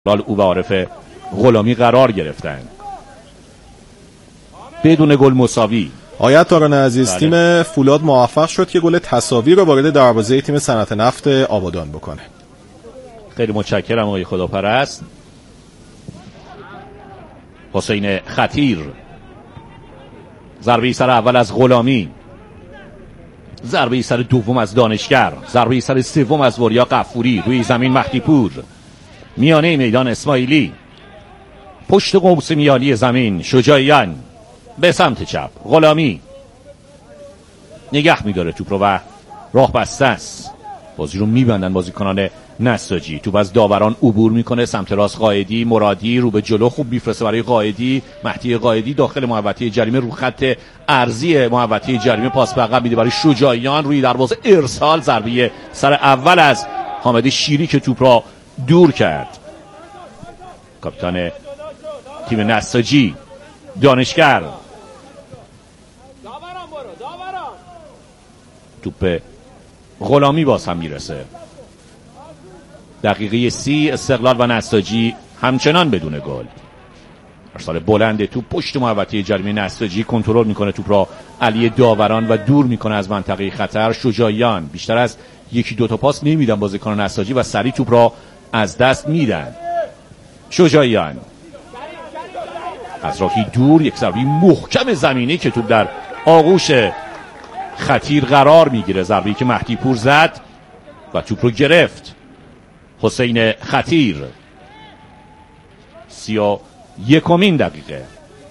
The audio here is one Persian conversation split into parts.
او و عارف غلامی قرار گرفتن. بدون گل مساوی. آیت تاران عزیز، تیم فولاد موفق شد که گل تساوی رو وارد دروازه تیم صنعت نفت آبادان بکنه. خیلی متشکرم آقای خداپرست. حسین خطیر، ضربه سر اول از غلامی، ضربه سر دوم از دانشگر، ضربه سر سوم از وریا غفوری، روی زمین مهدی پور، میانه میدان اسماعیلی، پشت قوس میانی زمین شجاعیان، به سمت چپ غلامی نگه میداره توپ رو و راه بسته است. بازی رو میبندن بازیکنان نساجی. توپ از داوران عبور میکنه سمت راست. قائدی، مرادی رو به جلو خوب میفرسته برای قائدی. مهدی قائدی داخل محوطه جریمه رو خط ارضی محوطه جریمه پاس به عقب میده برای شجاعیان. روی دروازه ارسال، ضربه سر اول از حامد شیری که توپ را دور کرد. کاپیتان تیم نساجی دانشگر، توپ غلامی باز هم میرسه. دقیقه 30 استقلال و نساجی همچنان بدون گل. ارسال بلند توپ پشت محوطه جریمه نساجی، کنترل میکنه توپ را علی داوران و دور میکنه از منطقه خطر. شجاعیان بیشتر از یکی دو تا پاس نمیدن بازیکن نساجی و سریع توپ را از دست میدن. شجاعیان از راهی دور، یک ضربه محکم زمینی که توپ در آغوش خطیر قرار میگیره. ضربه‌ای که مهدی پور زد و توپ رو گرفت. حسین خطیر، 31مین دقیقه.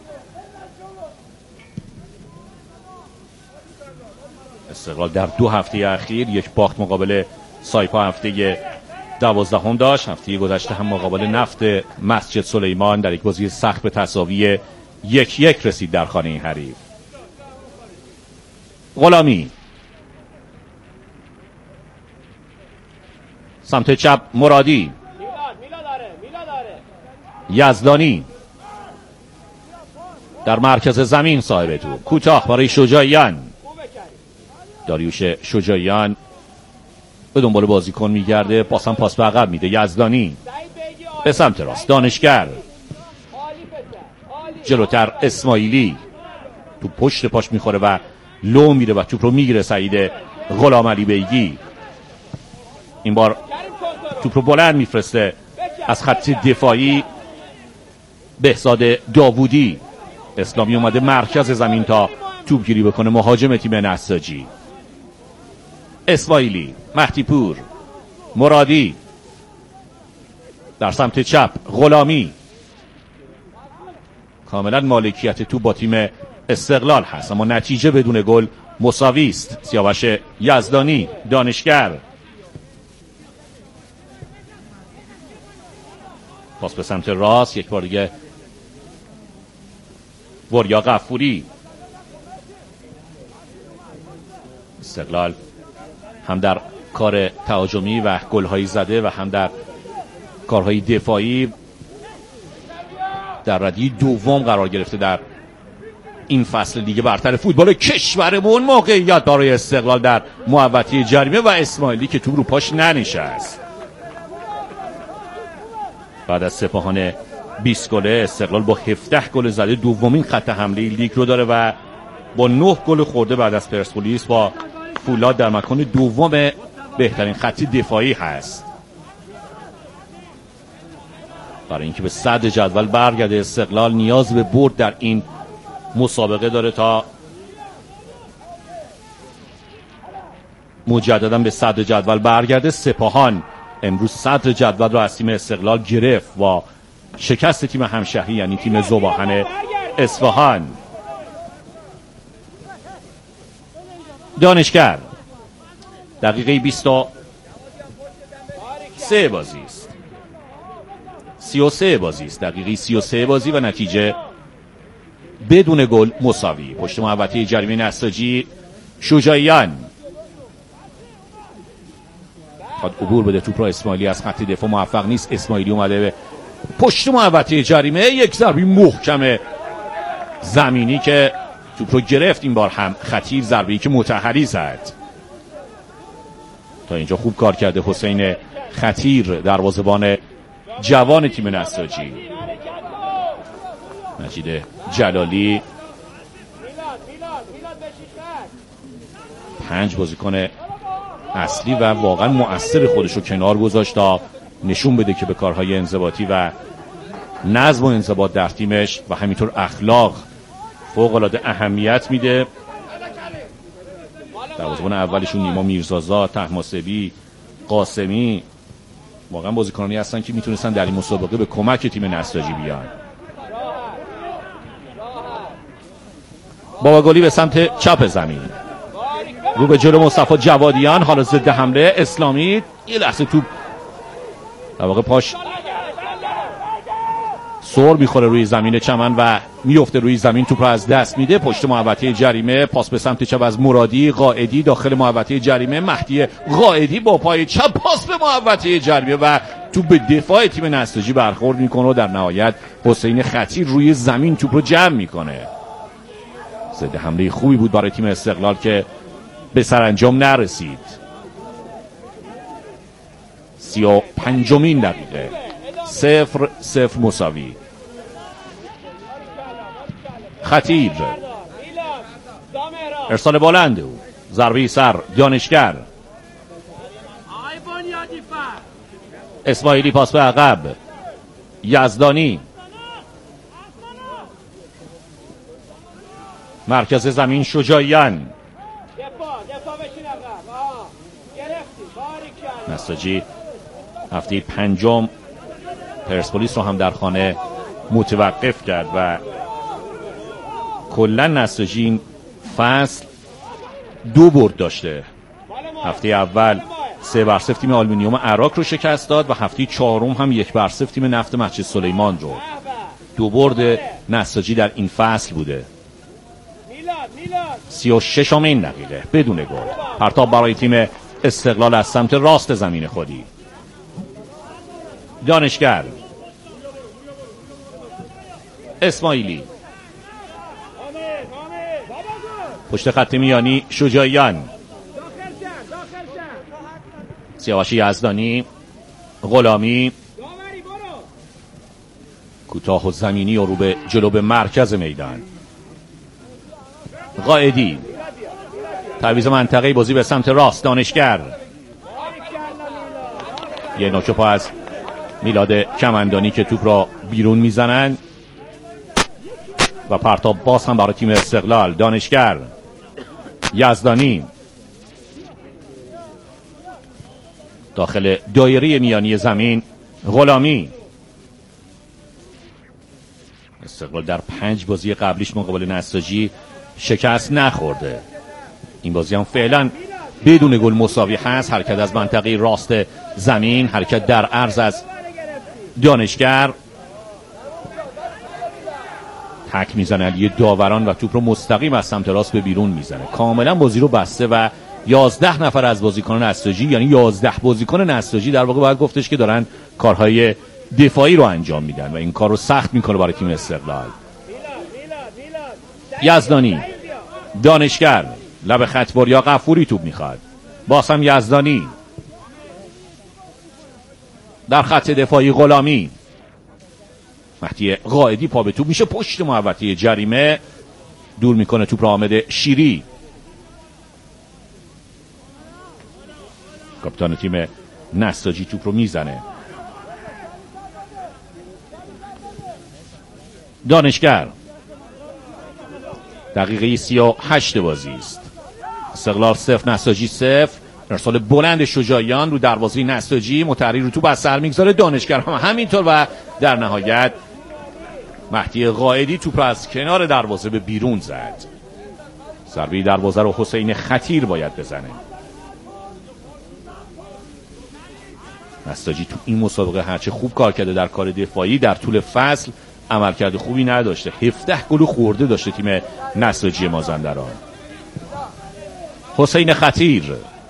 استقلال در 2 هفته اخیر یک باخت مقابل سایپا هفته 12 داشت. هفته گذشته هم مقابل نفت مسجد سلیمان در یک بازی سخت به تساوی 1-1 رسید در خانه حریف. غلامی سمت چپ، مرادی، یزدانی در مرکز زمین صاحب توپ، کوتاه برای شجاعیان. داریوش شجاعیان به دنبال بازیکن میگرده، پاسم پاس به عقب میده. یزدانی به سمت راست، دانشگر جلوتر، اسماعیلی تو پشت پاش میخوره و لو میره و توپ رو میگیره سعید غلام علی بیگی. این بار توپ رو بلند میفرسته از خط دفاعی. بهزاد داوودی، اسلامی اومده مرکز زمین تا توپ گیری بکنه. مهاجم تیم نساجی اسماعیلی، مهدی پور، مرادی در سمت چپ، غلامی. کاملا مالکیت توپ با تیم استقلال هست اما نتیجه بدون گل مساوی است. سیاوش یزدانی، دانشگر، پاس به سمت راست، یک بار دیگه وریا غفوری. استقلال هم در کار تهاجمی و گل‌های زده و هم در کارهای دفاعی در ردی دوم قرار گرفته در این فصل لیگ برتر فوتبال کشورمون. موقعیت برای استقلال در محوطه جریمه و اسماعیلی که توپ رو پاش ننشست. بعد از سپاهان 20 گله، استقلال با 17 گل زده دومین خط حمله لیگ رو داره و با 9 گل خورده بعد از پرسپولیس با فولاد در مکان دوم بهترین خط دفاعی هست. برای اینکه به صدر جدول برگرده استقلال نیاز به برد در این مسابقه داره تا مجددا به صدر جدول برگرده. سپاهان امروز صدر جدول رو از تیم استقلال گرفت با شکست تیم همشهری یعنی تیم ذوباهن اصفهان. دانشگر دقیقه 23 بازی است، 33 بازی است، دقیقه 33 بازی و نتیجه بدون گل مساوی. پشت محوطه جریمه نساجی شجاعیان خواهد عبور بده توپ را. اسماعیلی از خط دفاع موفق نیست. اسماعیلی اومده به پشت محوطه جریمه، یک ضربه محکم زمینی که توپ رو گرفت. این بار هم خطیر، ضربه‌ای که مطهری زد. تا اینجا خوب کار کرده حسین خطیر، دروازه‌بان جوان تیم نساجی. مجید جلالی 5 بازیکن اصلی و واقعا مؤثر خودش رو کنار گذاشت تا نشون بده که به کارهای انضباطی و نظم و انضباط در تیمش و همینطور اخلاق فوق‌العاده اهمیت میده. دروازه‌بان اولشون نیما میرزازا، طهماسبی، قاسمی واقعا بازیکنانی هستن که میتونستن در این مسابقه به کمک تیم نساجی بیان. بابا گلی به سمت چپ زمین، رو به جلو مصطفی جوادیان، حالا ضد حمله اسلامی، یه لحظه توپ در واقع پاش سر میخوره روی زمین چمن و میفته روی زمین، توپ رو از دست میده. پشت محوطه جریمه، پاس به سمت چپ از مرادی، قائدی داخل محوطه جریمه، مهدی قائدی با پای چپ پاس به محوطه جریمه و توپ به دفاع تیم نساجی برخورد میکنه و در نهایت حسین خطیر روی زمین توپ رو جمع میکنه. ضد حمله خوبی بود برای تیم استقلال که به سرانجام نرسید. 35مین دقیقه، 0-0 مساوی. خطیر، ارسال بلند او، ضربه سر دانشگر، اسماعیلی پاس به عقب، یزدانی مرکز زمین، شجاعیان. نساجی هفته 5 پرسپولیس رو هم در خانه متوقف کرد و کلا نساجی این فصل 2 برد داشته. هفته اول 3-0 تیم آلومینیوم عراق رو شکست داد و هفته 4 هم 1-0 تیم نفت مسجد سلیمان رو. 2 برد نساجی در این فصل بوده. 36مین دقیقه بدون گل، پرتاب برای تیم استقلال از سمت راست زمین خودی. دانشگر، اسماعیلی، پشت خط میانی شجاعیان، سیاوش یزدانی، غلامی، کوتاه و زمینی و رو به جلو به مرکز میدان. قائدی، تعویض منطقه بازی به سمت راست. دانشگر، یه نوک پا از میلاد کمندانی که توپ را بیرون میزنن و پرتاب باز هم برای تیم استقلال. دانشگر، یزدانی داخل دایره میانی زمین، غلامی. استقلال در 5 بازی قبلیش مقابل نساجی شکست نخورده. این بازی هم فعلا بدون گل مساوی هست. حرکت از منطقه راست زمین، حرکت در عرض از دانشگر، تک میزنه علی داوران و توپ رو مستقیم از سمت راست به بیرون میزنه. کاملا بازی رو بسته و 11 نفر از بازیکنان نساجی، یعنی 11 بازیکن نساجی در واقع باید گفتش که دارن کارهای دفاعی رو انجام میدن و این کار رو سخت میکنه برای تیم استقلال. یزدانی، دانشگر، لب خط بریا غفوری توپ میخواد. باز هم یزدانی، در خط دفاعی غلامی، مهدی قائدی پا به توپ میشه، پشت محوطه جریمه دور میکنه توپ را حامد شیری. کاپیتان تیم نساجی توپ رو میزنه. دانشگر، دقیقه 38 بازی است. استقلال 0 نساجی 0. ارسال بلند شجاعیان رو دروازه نساجی، متحری رو توپ از سر میگذاره. دانشگر هم همینطور و در نهایت مهدی قائدی توپ رو از کنار دروازه به بیرون زد. ضربه دروازه رو حسین خطیر باید بزنه. نساجی تو این مسابقه هرچه خوب کار کرده در کار دفاعی، در طول فصل عملکرد خوبی نداشته. 17 گل خورده داشته تیم نساجی مازندران. حسین خطیر،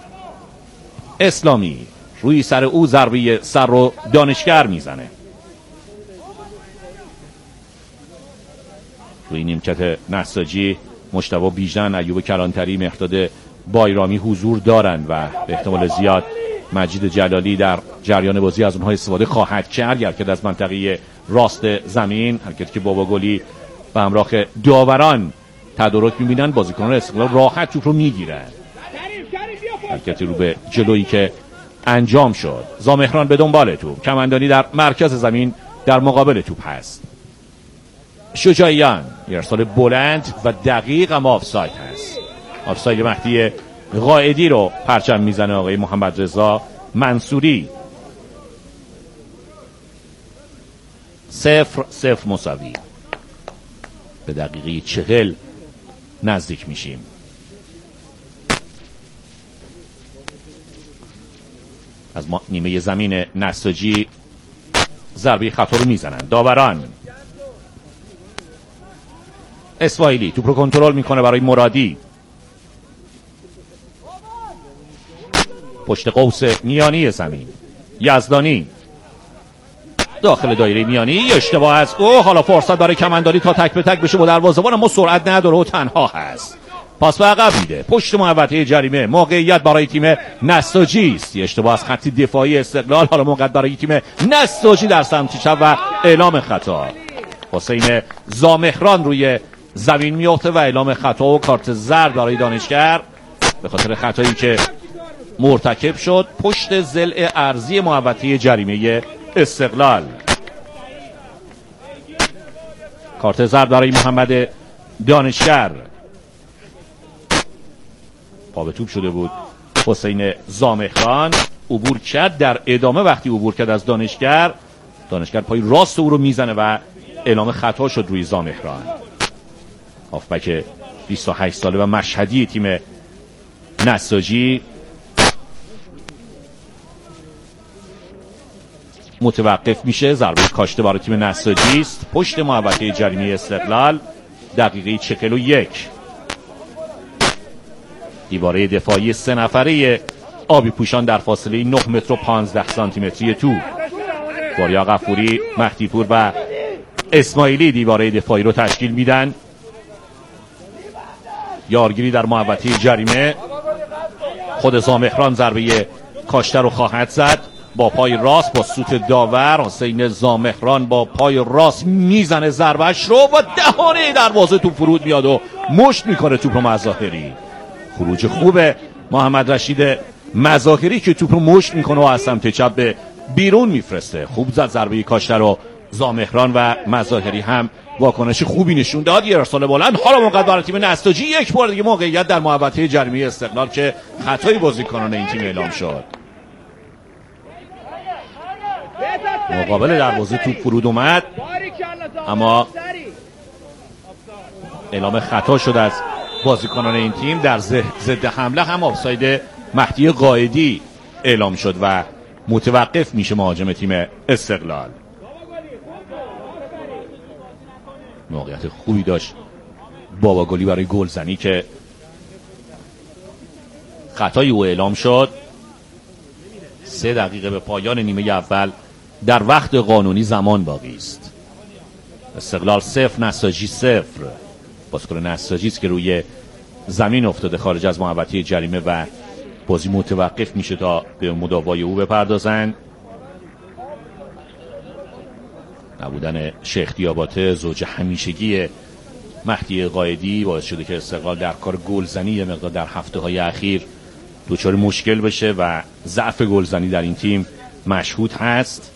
اسلامی روی سر او ضربه سر رو دانشگر میزنه. روی نیمکت نساجی مجتبی بیژن، ایوب کلانتری، مهرداد بایرامی حضور دارن و به احتمال زیاد مجید جلالی در جریان بازی از اونها استفاده خواهد کرد. حرکت از منطقه راست زمین، حرکتی که بابا گلی به همراه داوران تدارک می‌بینن. بازیکنان استقلال راحت توپ رو میگیرن. حرکتی رو به جلویی که انجام شد. زامهران به دنبال توپ، کمندانی در مرکز زمین در مقابل توپ هست. شجاعیان ارسال بلند و دقیق اما آفساید هست. آفساید مهدی قائدی رو پرچم میزنه آقای محمد رضا منصوری. 0-0 مساوی. به دقیقه 40 نزدیک میشیم. از نیمه زمین نساجی ضربه خطا رو میزنن داوران. اسماعیلی توپ رو کنترل میکنه برای مرادی. پشت قوس میانی زمین یزدانی داخل دایره میانی، اشتباه است. حالا فرصت برای کمندانی تا تک به تک بشه با دروازه‌بان، اما سرعت نداره و تنها هست. پاس به عقب میده پشت محوطه جریمه. موقعیت برای تیم نساجی است. اشتباه از خط دفاعی استقلال. حالا موقعیت برای تیم نساجی در سمت چپ و اعلام خطا. حسین زامهران روی زمین میفته و اعلام خطا و کارت زرد برای دانشگر به خاطر خطایی که مرتکب شد پشت ضلع ارضی محوطه جریمه استقلال. کارت زرد برای محمد دانشگر. پا به توپ شده بود حسین زامهران، عبور کرد. در ادامه وقتی عبور کرد از دانشگر پای راست او رو میزنه و اعلام خطا شد روی زامهران. هافبک 28 ساله و مشهدی تیم نساجی متوقف میشه. ضربه کاشته برای تیم نساجی است پشت محوطه جریمه استقلال. دقیقه 41. دیواره دفاعی 3 نفره آبی پوشان در فاصله 9 متر و 15 سانتی متری تو. واریا غفوری، مهدی پور و اسماعیلی دیواره دفاعی رو تشکیل میدن. یارگیری در محوطه جریمه. خود زامهران ضربه کاشته رو خواهد زد با پای راست با سوت داور. حسین زامهران با پای راست میزنه ضربهش رو و دهانه دروازه توپ فرود میاد و مشت میکنه توپ رو مظاهری. خروج خوبه محمد رشید مظاهری که توپ رو مشت میکنه و از سمت چپ به بیرون میفرسته. خوب زد ضربه کاشته رو زامهران و مظاهری هم واکنش خوبی نشون داد. یه ارسال بلند. حالا موقع برای تیم نساجی یک بار دیگه موقعیت در محوطه جریمه استقلال که خطای بازیکنان این تیم اعلام شد. مقابل دروازه توپ فرود اومد اما اعلام خطا شد از بازیکنان این تیم. در ضد حمله هم آفساید مهدی قائدی اعلام شد و متوقف میشه مهاجم تیم استقلال. موقعیت خوبی داشت بابا گلی برای گلزنی که خطای او اعلام شد. 3 دقیقه به پایان نیمه اول در وقت قانونی زمان باقی است. استقلال 0 نساجی 0. بازیکن نساجی است که روی زمین افتاده خارج از محوطه جریمه و بازی متوقف میشه تا به مداوای او بپردازن. نبودن شیخ دیاباته زوج همیشگی مهدی قائدی باعث شده که استقلال در کار گلزنی یه مقدار در هفته‌های اخیر دچار مشکل بشه و ضعف گلزنی در این تیم مشهود هست.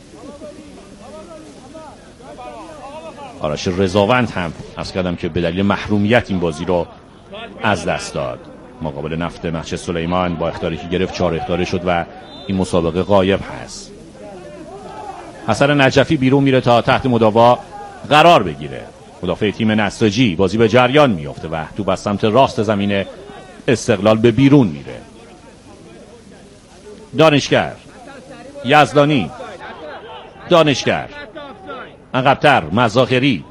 آرش رضاوند هم عرض کردم که به دلیل محرومیت این بازی رو از دست داد. مقابل نفت مهچه سلیمان با اخطاری که گرفت 4 اخطاره شد و این مسابقه غایب هست. حسن نجفی بیرون میره تا تحت مداوا قرار بگیره. مدافع تیم نساجی. بازی به جریان میفته و توپ از سمت راست زمین استقلال به بیرون میره. دانشگر، یزدانی، دانشگر، عقب‌تر مظاهری.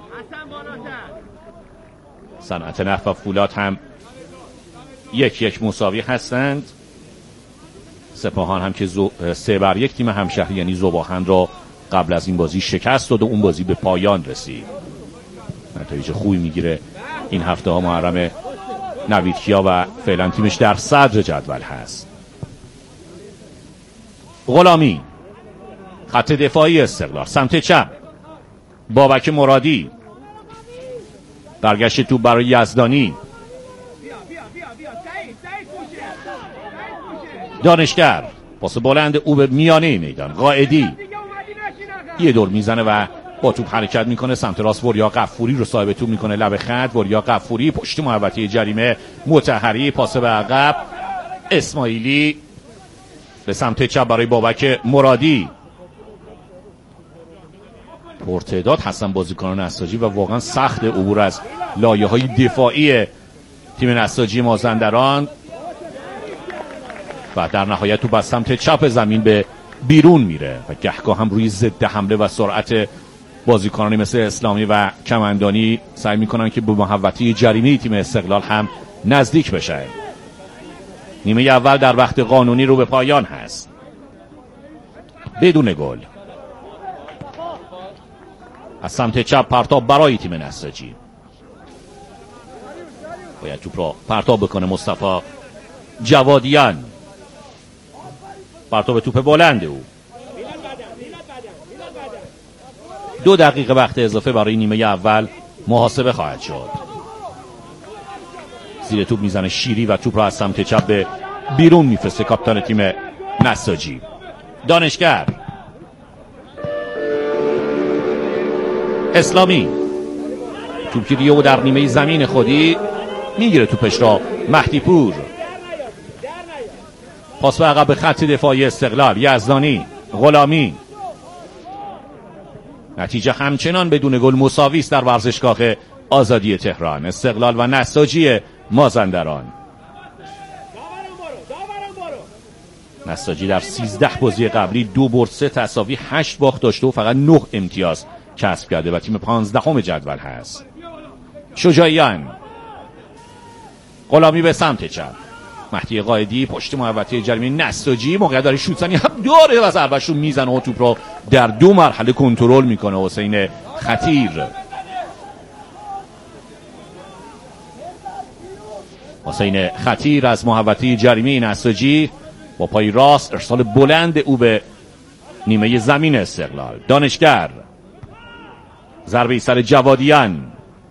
صنعت نفت و فولاد هم 1-1 مساوی هستند. سپاهان هم که 3-1 تیم همشهری یعنی ذوباهن را قبل از این بازی شکست داد و اون بازی به پایان رسید. نتایج خوبی میگیره این هفته ها محرم نویدکیا و فعلا تیمش در صدر جدول هست. غلامی، خط دفاعی استقلال سمت چپ بابک مرادی، برگشت توپ برای یزدانی، دانشگر، پاس بلند او به میانه میدان، قائدی یه دور میزنه و با توپ حرکت میکنه سمت راست، وریا غفوری رو صاحب توپ میکنه لب خط، وریا غفوری پشت محوطه جریمه، مطهری پاس به عقب، اسماعیلی به سمت چپ برای بابک مرادی، پرتعداد هستن بازیکنان نساجی و واقعا سخت عبور از لایه‌های دفاعی تیم نساجی مازندران و در نهایت تو از سمت چپ زمین به بیرون میره و گهگاه هم روی ضد حمله و سرعت بازیکنانی مثل اسلامی و کمندانی سعی میکنن که به محوطه جریمه تیم استقلال هم نزدیک بشه. نیمه اول در وقت قانونی رو به پایان هست بدون گل. از سمت چپ پرتاب برای تیم نساجی، باید توپ را پرتاب بکنه مصطفی جوادیان، پرتاب توپ بلند او. 2 دقیقه وقت اضافه برای نیمه اول محاسبه خواهد شد. زیر توپ میزنه شیری و توپ را از سمت چپ به بیرون میفرسته کاپیتان تیم نساجی. دانشگر، اسلامی، توپگیری او در نیمه زمین خودی، میگیره توپش را مهدی پور، پاس به عقب به خط دفاعی استقلال، یزدانی، غلامی. نتیجه همچنان بدون گل مساوی است در ورزشگاه آزادی تهران. استقلال و نساجی مازندران. نساجی در 13 بازی قبلی 2 برد 3 تساوی 8 باخت داشته و فقط 9 امتیاز کسب کرده و تیم 15ام جدول هست. شجاعیان، غلامی به سمت چپ، مهدی قائدی پشت محوطه جریمه نساجی، موقعیت برای شوت‌زنی هم داره و ضربه‌اش رو میزنه و توپ رو در 2 مرحله کنترل میکنه حسین خطیر. حسین خطیر از محوطه جریمه نساجی با پای راست ارسال بلند او به نیمه زمین استقلال. دانشگر، ضربه سر جوادیان،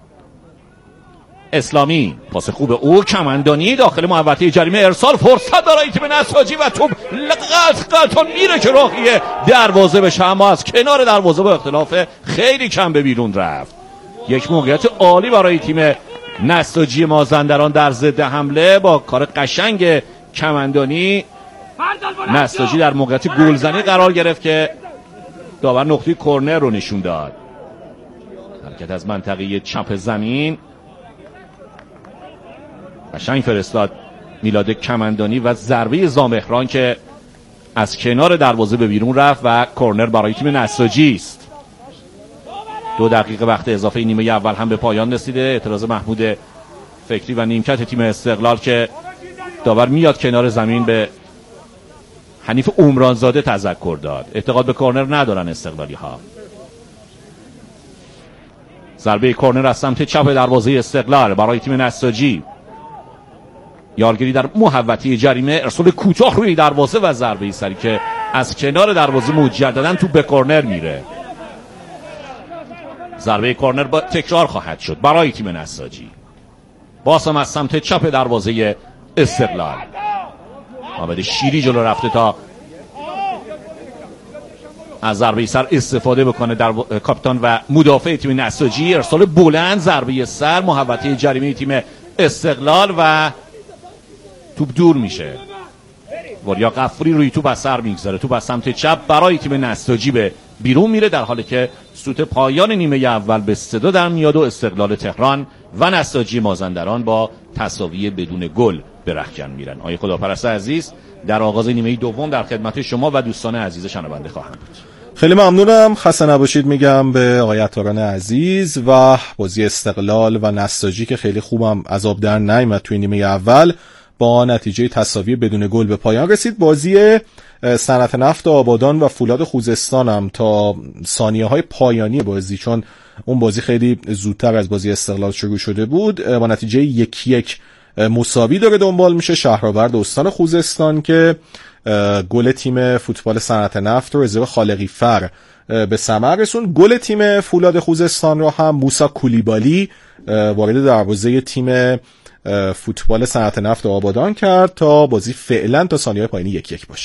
اسلامی، پاس خوب او، کمندانی داخل محوطه جریمه، ارسال، فرصت برای تیم نساجی و توپ قطعا میره که راهی دروازه بشه، اما از کنار دروازه با اختلاف خیلی کم به بیرون رفت. یک موقعیت عالی برای تیم نساجی مازندران در ضد حمله با کار قشنگ کمندانی. نساجی در موقعیت گلزنی قرار گرفت که داور نقطه کرنر رو نشون داد. حرکت از منطقه چپ زمین قشنگ فرستاد میلاد کمندانی و ضربه زامهران که از کنار دروازه به بیرون رفت و کرنر برای تیم نساجی است. 2 دقیقه وقت اضافه نیمه اول هم به پایان رسیده. اعتراض محمود فکری و نیمکت تیم استقلال که داور میاد کنار زمین به حنیف عمرانزاده تذکر داد. اعتقاد به کرنر ندارن استقلالی ها. ضربه کرنر از سمت چپ دروازه استقلال برای تیم نساجی. یارگیری در محوطه جریمه، ارسال کوتاه روی دروازه و ضربه سری که از کنار دروازه مجددا تو به کرنر میره. ضربه کرنر با تکرار خواهد شد برای تیم نساجی. باسم از سمت چپ دروازه استقلال. محمد شیری جلو رفته تا از ضربه سر استفاده بکنه در کاپیتان و مدافع تیم نساجی. ارسال بلند، ضربه سر، محوطه جریمه تیم استقلال و توپ دور میشه. وریا غفوری روی توپ از سر میگذاره. توپ از سمت چپ برای تیم نساجی به بیرون میره در حالی که سوت پایان نیمه اول به صدا در میاد و استقلال تهران و نساجی مازندران با تساوی بدون گل به رختکن میرن. آقای خداپرست عزیز، در آغاز نیمه دوم در خدمت شما و دوستان عزیز شنونده خواهم بود. خیلی ممنونم، خسته نباشید میگم به آقای عطاران عزیز. و بازی استقلال و نساجی که خیلی خوبم از آب در نیامد توی نیمه اول با نتیجه تساوی بدون گل به پایان رسید. بازی صنعت نفت آبادان و فولاد خوزستان هم تا ثانیه‌های پایانی بازی، چون اون بازی خیلی زودتر از بازی استقلال شروع شده بود، با نتیجه 1-1 مساوی داره دنبال میشه. شهرآورد استان خوزستان که گل تیم فوتبال صنعت نفت رو رضا خالقی فر به ثمر رسوند. گل تیم فولاد خوزستان رو هم موسی کولیبالی وارد دروازه تیم فوتبال صنعت نفت آبادان کرد تا بازی فعلا تا ثانیه‌های پایانی 1-1 باشه.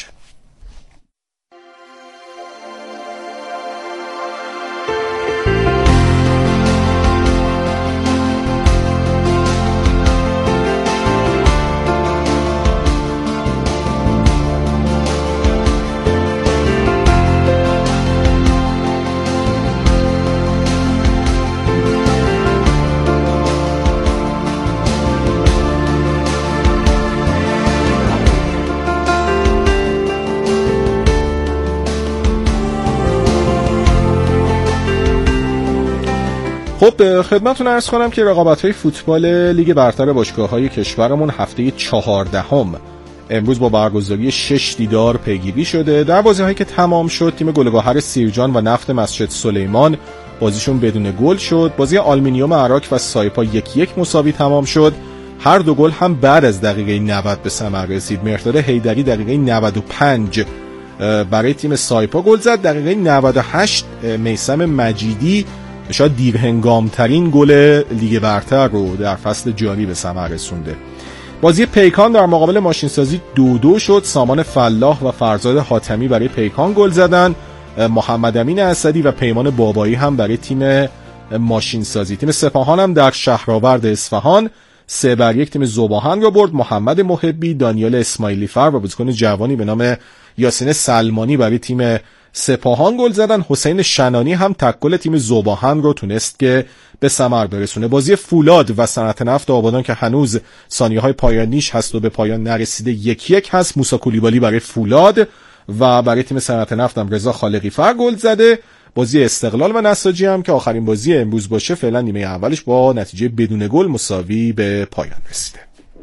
خب خدمتتون عرض کنم که رقابت‌های فوتبال لیگ برتر باشگاه‌های کشورمون هفته 14 امروز با برگزاری 6 دیدار پیگیری شده. در بازی‌هایی که تمام شد تیم گلگهر سیرجان و نفت مسجد سلیمان بازیشون بدون گل شد. بازی آلومینیوم عراق و سایپا 1-1 مساوی تمام شد. هر دو گل هم بعد از دقیقه 90 به ثمر رسید. مهرداد حیدری دقیقه 95 برای تیم سایپا گل زد. دقیقه 98 میثم مجیدی شاید دیرهنگامترین گل لیگ برتر رو در فصل جاری به ثمر رسونده. بازی پیکان در مقابل ماشینسازی 2-2 شد. سامان فلاح و فرزاد حاتمی برای پیکان گل زدن. محمد امین اسدی و پیمان بابایی هم برای تیم ماشینسازی. تیم سپاهان هم در شهرآورد اصفهان 3-1 تیم ذوباهن رو برد. محمد محبی، دانیال اسماعیلی فر و بازیکن جوانی به نام یاسین سلمانی برای تیم سپاهان گل زدن. حسین شنانی هم تک گل تیم ذوباهن رو تونست که به ثمر برسونه. بازی فولاد و صنعت نفت آبادان که هنوز ثانیه‌های پایانیش هست و به پایان نرسیده 1-1 هست. موسی کولیبالی برای فولاد و برای تیم صنعت نفت هم رضا خالقی فر گل زده. بازی استقلال و نساجی هم که آخرین بازی امروز باشه فعلا نیمه اولش با نتیجه بدون گل مساوی به پایان رسیده.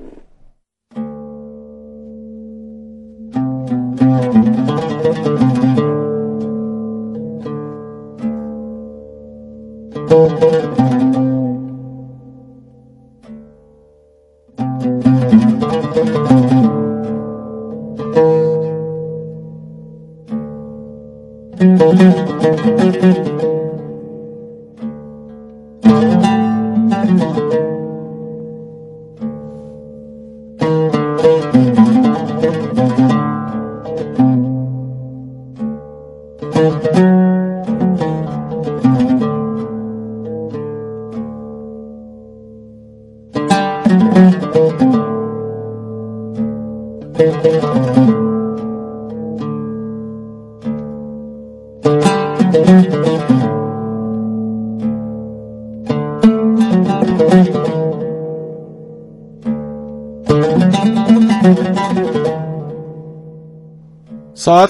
ساعت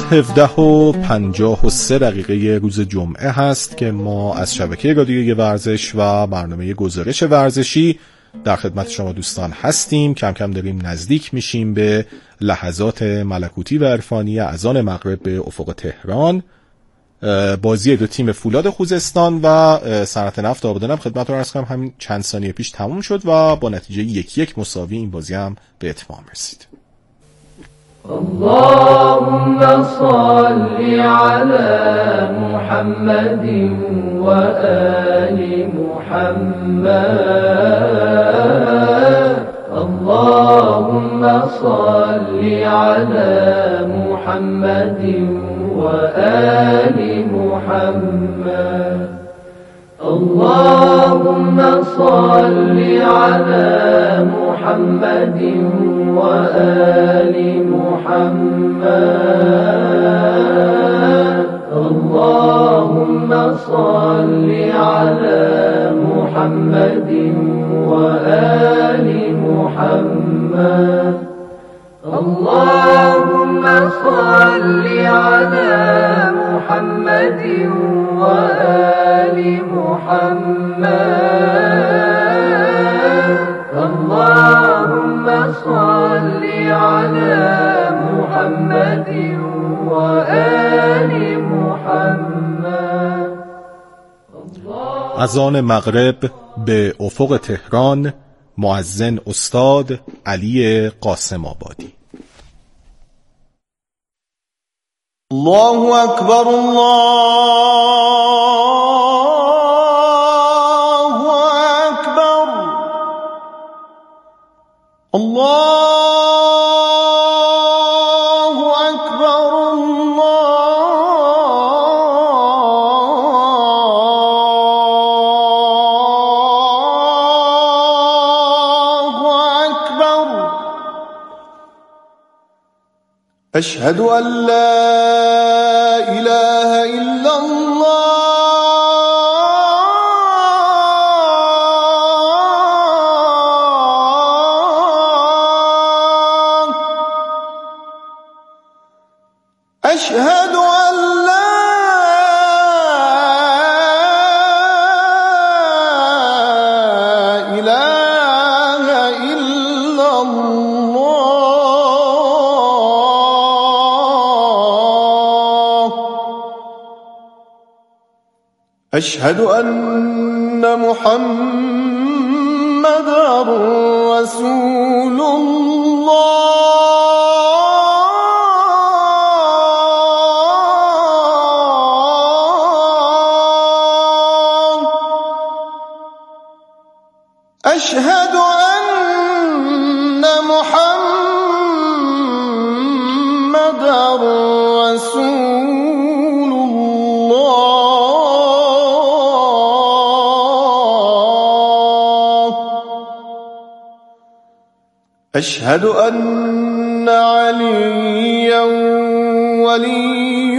17:53 روز جمعه هست که ما از شبکه رادیوی ورزش و برنامه گزارش ورزشی در خدمت شما دوستان هستیم. کم کم داریم نزدیک میشیم به لحظات ملکوتی و عرفانی اذان مغرب به افق تهران. بازی دو تیم فولاد خوزستان و صنعت نفت آبادان هم خدمتتون عرض کنم همین چند ثانیه پیش تموم شد و با نتیجه 1-1 مساوی این بازی هم به اتمام رسید. اللهم صل على محمد وآل محمد اللهم صل على محمد وآل محمد اللهم صل على محمد وآل محمد اللهم صل على محمد وآل محمد اللهم صل على محمد وآل محمد اللهم صل على محمد وآل محمد. اذان مغرب به افق تهران، مؤذن استاد علی قاسم آبادی. الله أكبر الله أكبر الله أكبر الله أكبر أشهد أن لا إله إلا الله أشهد أن لا إله إلا الله أشهد أن محمدًا رسول الله أشهد أن محمدًا رسول الله أشهد أن عليا ولي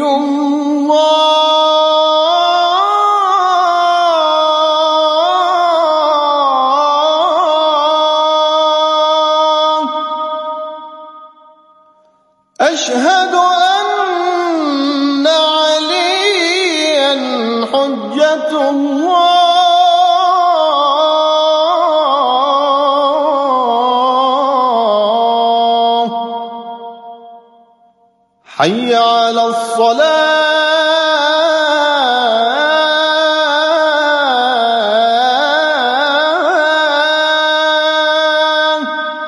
الله أشهد أن عليا حجة الله حي على الصلاة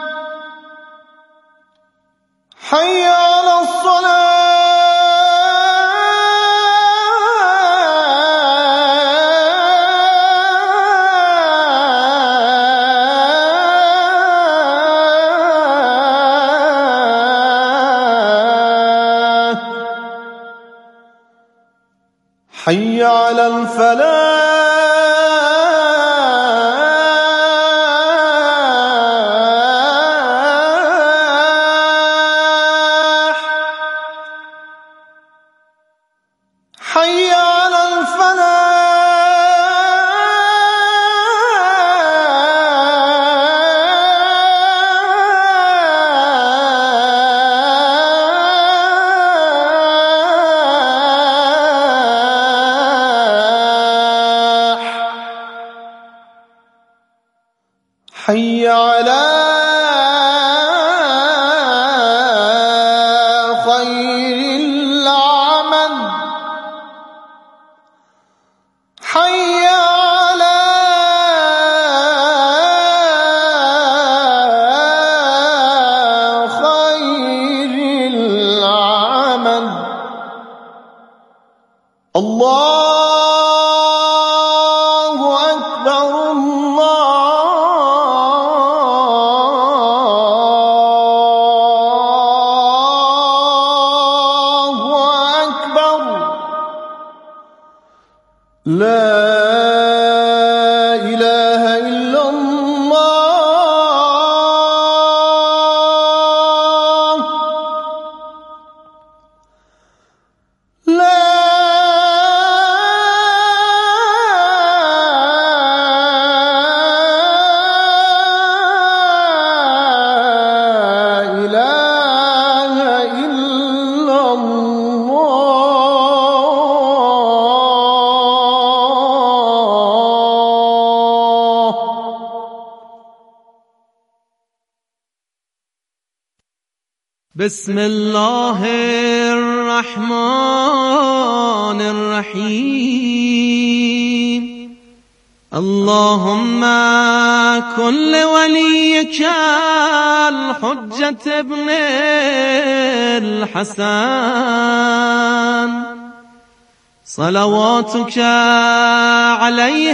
حي على الصلاة حي على الفلاح حي على الفلاح حي على خير العمل حي على خير العمل الله أكبر الله أكبر لا إله إلا الله لا إله إلا الله بسم الله الرحمن الرحیم اللهم كن لوليك الحجة ابن الحسن صلواتك عليه